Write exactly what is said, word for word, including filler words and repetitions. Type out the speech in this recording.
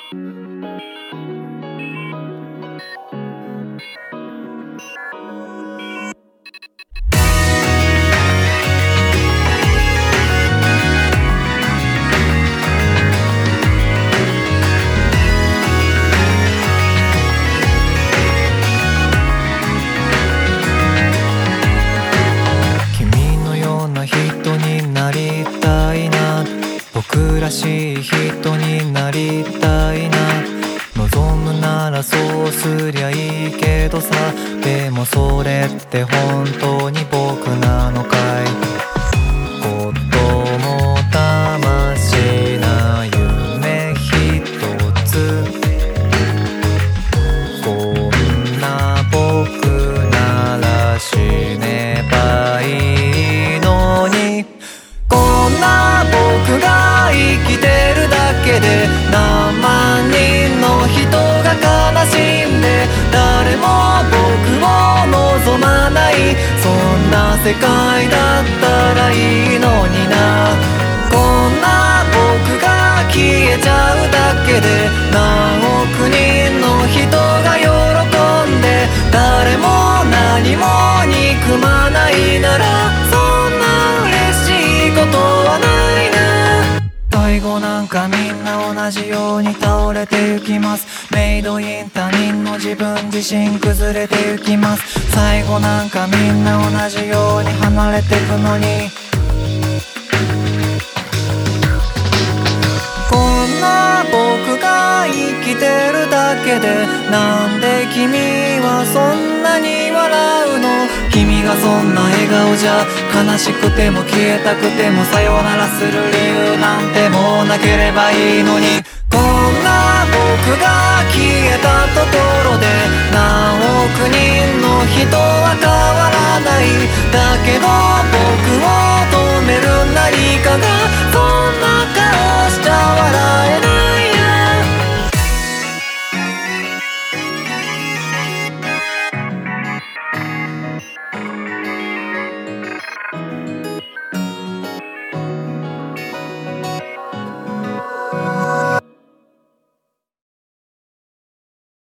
僕らしい人になりたいな。望むならそうすりゃいいけどさ、でもそれって本当に僕なのかい。子供魂な夢一つ、こんな僕なら死ねばいいのに。こんな僕が生きてるだけで何万人の人が悲しんで、誰も僕を望まない、そんな世界だったらいいのにな。こんな僕が消えちゃうだけで何億人の人が喜んで、誰も何も憎まないなら、そんな嬉しいことはないな。最後なんかみんな同じように倒れてゆきます。メイドイン他人の自分自身崩れてゆきます。最後なんかみんな同じように離れてくのに、こんな僕が生きてるだけでなんで君はそんなに笑うの。君がそんな笑顔じゃ悲しくても消えたくてもさよならする理由なんてもうなければいいのに。こんな僕が消えたところで何億人の人は変わらない。だけど